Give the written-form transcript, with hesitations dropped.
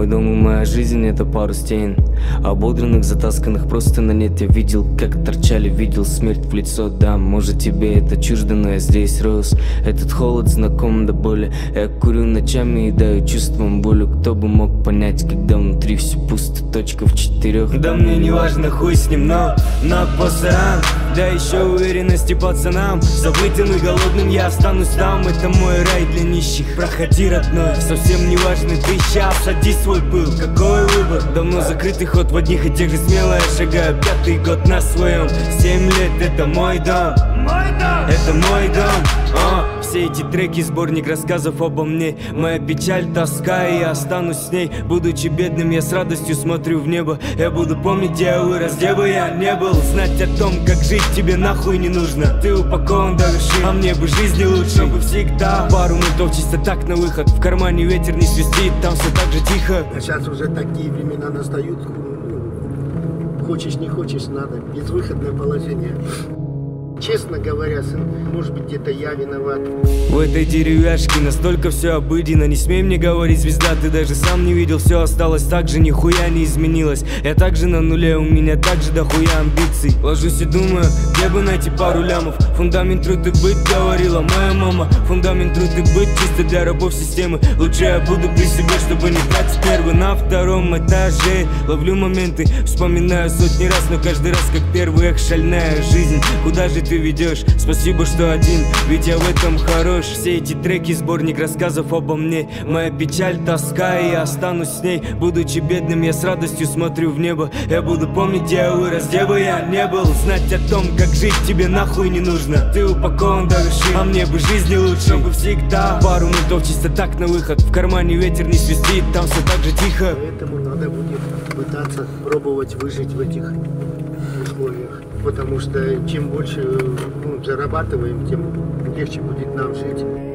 Мой дом и моя жизнь — это пару стен, ободранных, затасканных просто на нет. Я видел, как торчали, видел смерть в лицо. Да, может тебе это чуждо, но я здесь рос. Этот холод знаком до боли. Я курю ночами и даю чувством болью. Кто бы мог понять, когда внутри все пусто, точка в 4. Да мне не важно, хуй с ним, но на пасаран. Да еще уверенности пацанам. Забытым и голодным я останусь там. Это мой рай для нищих. Проходи, родной, совсем не важно ты сейчас. Сади свой пыл, какой выбор? Давно закрытый ход в одних и тех же смело я шагаю 5-й год на своем. 7 лет, это мой дом. Это мой дом. Все эти треки — сборник рассказов обо мне. Моя печаль, тоска, и я останусь с ней. Будучи бедным, я с радостью смотрю в небо. Я буду помнить, где я вырос, где бы я не был. Знать о том, как жить тебе нахуй не нужно. Ты упакован до вершин, а мне бы жизни лучше. Чтобы всегда пару минутов чисто так на выход. В кармане ветер не свистит, там все так же тихо. Сейчас уже такие времена настают. Хочешь, не хочешь, надо. Безвыходное положение. Честно говоря, сын, может быть, где-то я виноват. В этой деревяшке настолько все обыденно. Не смей мне говорить, звезда, ты даже сам не видел. Все осталось так же, нихуя не изменилось. Я также на нуле, у меня также дохуя амбиций. Ложусь и думаю, где бы найти пару лямов. Фундамент труд и быть, говорила моя мама. Фундамент труд и быть чисто для рабов системы. Лучше я буду при себе, чтобы не тратить нервы. На втором этаже ловлю моменты, вспоминаю сотни раз, но каждый раз как первый. Эх, шальная жизнь, куда же ты ведешь? Спасибо, что один, ведь я в этом хорош. Все эти треки — сборник рассказов обо мне. Моя печаль, тоска, и я останусь с ней. Будучи бедным, я с радостью смотрю в небо. Я буду помнить, где я вырос, где бы я не был. Знать о том, как жить тебе нахуй не нужно. Ты упакован до вершин, а мне бы жизни лучше. Чтобы всегда пару минутов чисто так на выход. В кармане ветер не свистит, там все так же тихо. Поэтому надо будет пытаться пробовать выжить в этих условиях. Потому что чем больше зарабатываем, тем легче будет нам жить.